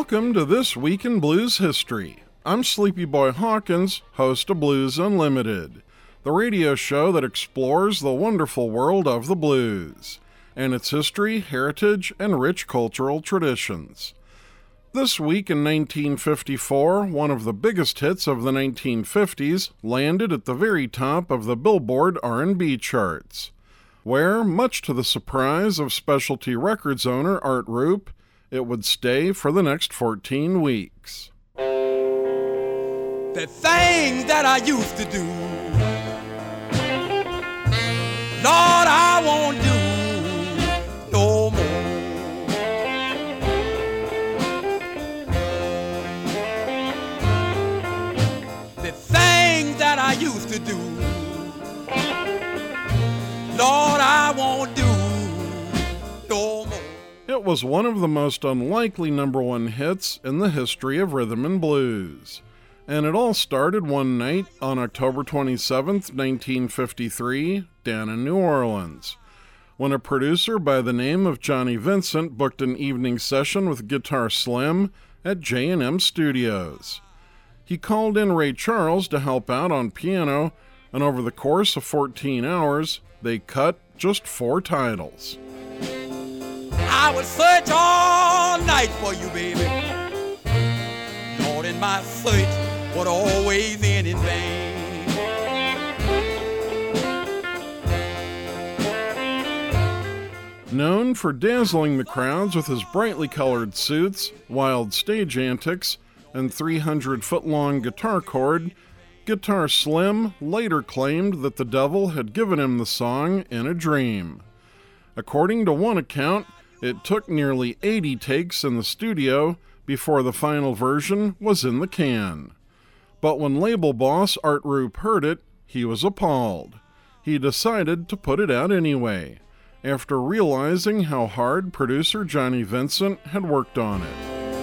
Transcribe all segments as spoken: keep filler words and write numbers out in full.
Welcome to This Week in Blues History. I'm Sleepy Boy Hawkins, host of Blues Unlimited, the radio show that explores the wonderful world of the blues, and its history, heritage, and rich cultural traditions. This week in nineteen fifty-four, one of the biggest hits of the nineteen fifties landed at the very top of the Billboard R and B charts, where, much to the surprise of Specialty Records owner Art Rupe, it would stay for the next fourteen weeks. The things that I used to do, Lord, I won't do no more. The things that I used to do, Lord, I won't do no more. It was one of the most unlikely number one hits in the history of rhythm and blues. And it all started one night on October twenty-seventh, nineteen fifty-three, down in New Orleans, when a producer by the name of Johnny Vincent booked an evening session with Guitar Slim at J and M Studios. He called in Ray Charles to help out on piano, and over the course of fourteen hours, they cut just four titles. I would search all night for you, baby. Lord, and my search would always end in vain. Known for dazzling the crowds with his brightly colored suits, wild stage antics, and three hundred foot long guitar chord, Guitar Slim later claimed that the devil had given him the song in a dream. According to one account, it took nearly eighty takes in the studio before the final version was in the can. But when label boss Art Rupe heard it, he was appalled. He decided to put it out anyway, after realizing how hard producer Johnny Vincent had worked on it.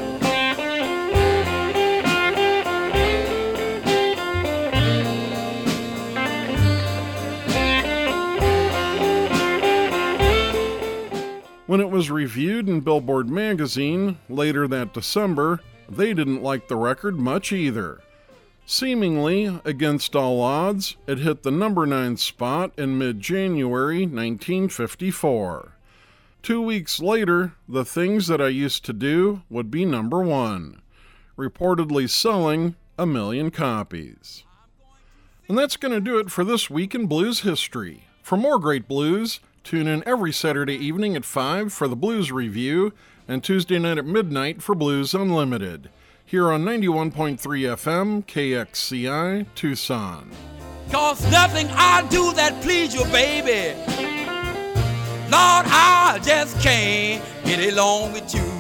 When it was reviewed in Billboard magazine later that December, they didn't like the record much either. Seemingly, against all odds, it hit the number nine spot in mid-January nineteen fifty-four. Two weeks later, The Things That I Used to Do would be number one, reportedly selling a million copies. And that's going to do it for this week in blues history. For more great blues, tune in every Saturday evening at five for the Blues Review and Tuesday night at midnight for Blues Unlimited, here on ninety-one point three F M K X C I Tucson. 'Cause nothing I do that please you, baby. Lord, I just can't get along with you.